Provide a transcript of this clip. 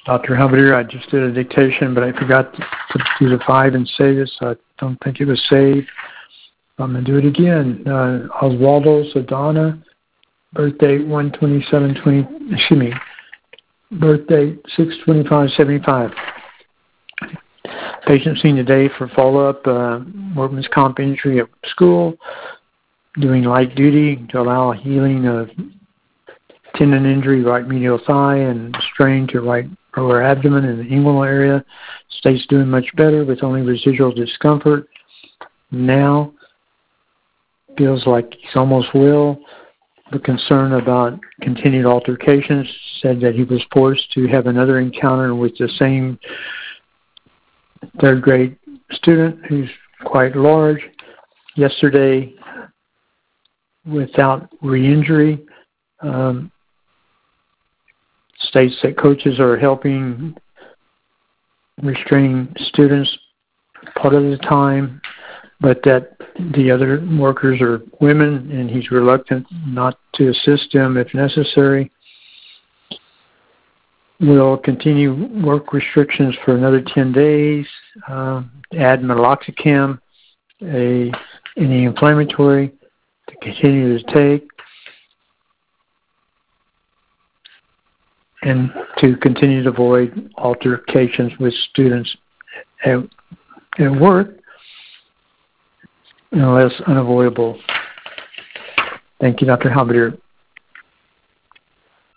Dr. Halberdier, I just did a dictation, but I forgot to do the 5 and save it, so I don't think it was saved. I'm going to do it again. Oswaldo Saldana, birthday 1/27/20. Birthday 6/25/75. Patient seen today for follow-up, workman's comp injury at school, doing light duty to allow healing of tendon injury, right medial thigh, and strain to right lower abdomen in the inguinal area. State's doing much better with only residual discomfort. Now feels like he's almost well. The concern about continued altercations, said that he was forced to have another encounter with the same third grade student who's quite large yesterday without re-injury. States that coaches are helping restrain students part of the time, but that the other workers are women and he's reluctant not to assist them if necessary. We'll continue work restrictions for another 10 days, add meloxicam, any inflammatory to continue to take, and to continue to avoid altercations with students at work unless unavoidable. Thank you, Dr. Halberdier.